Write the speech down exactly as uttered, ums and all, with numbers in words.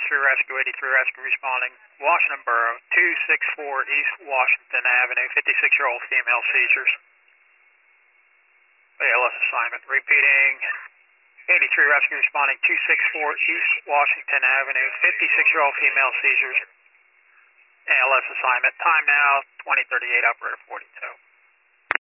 eighty-three Rescue, eighty-three Rescue responding. Washington Borough, two sixty-four East Washington Avenue, fifty-six-year-old female seizures. A L S assignment. Repeating. eighty-three Rescue responding, two sixty-four East Washington Avenue, fifty-six-year-old female seizures. A L S assignment. Time now, twenty thirty-eight, operator forty-two.